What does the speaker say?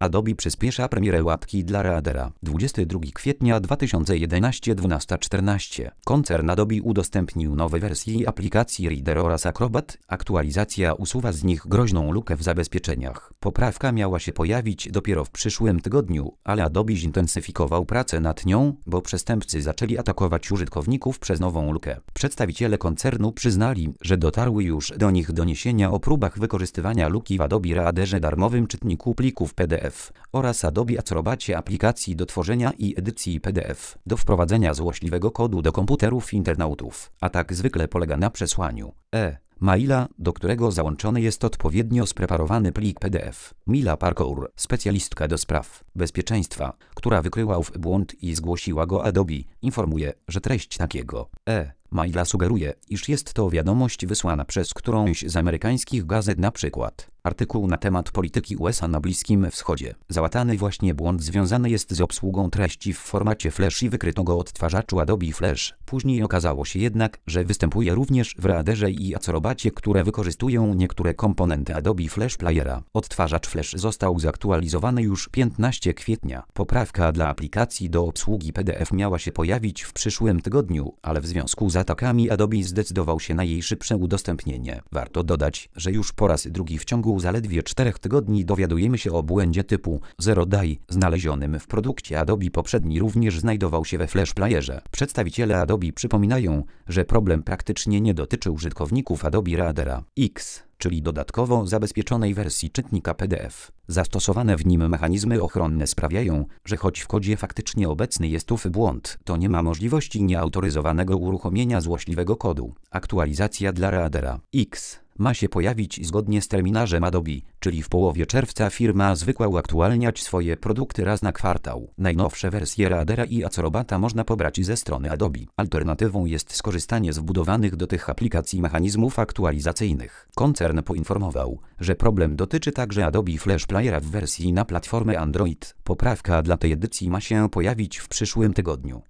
Adobe przyspiesza premierę łapki dla Readera. 22 kwietnia 2011 12:14. Koncern Adobe udostępnił nowe wersje aplikacji Reader oraz Acrobat. Aktualizacja usuwa z nich groźną lukę w zabezpieczeniach. Poprawka miała się pojawić dopiero w przyszłym tygodniu, ale Adobe zintensyfikował pracę nad nią, bo przestępcy zaczęli atakować użytkowników przez nową lukę. Przedstawiciele koncernu przyznali, że dotarły już do nich doniesienia o próbach wykorzystywania luki w Adobe Readerze darmowym czytniku plików PDF oraz Adobe Acrobacie aplikacji do tworzenia i edycji PDF do wprowadzenia złośliwego kodu do komputerów internautów. Atak zwykle polega na przesłaniu maila, do którego załączony jest odpowiednio spreparowany plik PDF. Mila Parkour, specjalistka do spraw bezpieczeństwa, która wykryła ów błąd i zgłosiła go Adobe, informuje, że treść takiego maila sugeruje, iż jest to wiadomość wysłana przez którąś z amerykańskich gazet, na przykład artykuł na temat polityki USA na Bliskim Wschodzie. Załatany właśnie błąd związany jest z obsługą treści w formacie Flash i wykryto go odtwarzaczu Adobe Flash. Później okazało się jednak, że występuje również w Readerze i Acrobacie, które wykorzystują niektóre komponenty Adobe Flash Playera. Odtwarzacz Flash został zaktualizowany już 15 kwietnia. Poprawka dla aplikacji do obsługi PDF miała się pojawić w przyszłym tygodniu, ale w związku z atakami Adobe zdecydował się na jej szybsze udostępnienie. Warto dodać, że już po raz drugi w ciągu zaledwie 4 tygodni dowiadujemy się o błędzie typu Zero Day znalezionym w produkcie Adobe. Poprzedni również znajdował się we Flash Playerze. Przedstawiciele Adobe przypominają, że problem praktycznie nie dotyczy użytkowników Adobe Readera X, czyli dodatkowo zabezpieczonej wersji czytnika PDF. Zastosowane w nim mechanizmy ochronne sprawiają, że choć w kodzie faktycznie obecny jest ów błąd, to nie ma możliwości nieautoryzowanego uruchomienia złośliwego kodu. Aktualizacja dla Readera X ma się pojawić zgodnie z terminarzem Adobe, czyli w połowie czerwca. Firma zwykła uaktualniać swoje produkty raz na kwartał. Najnowsze wersje Readera i Acrobata można pobrać ze strony Adobe. Alternatywą jest skorzystanie z wbudowanych do tych aplikacji mechanizmów aktualizacyjnych. Koncern poinformował, że problem dotyczy także Adobe Flash Playera w wersji na platformę Android. Poprawka dla tej edycji ma się pojawić w przyszłym tygodniu.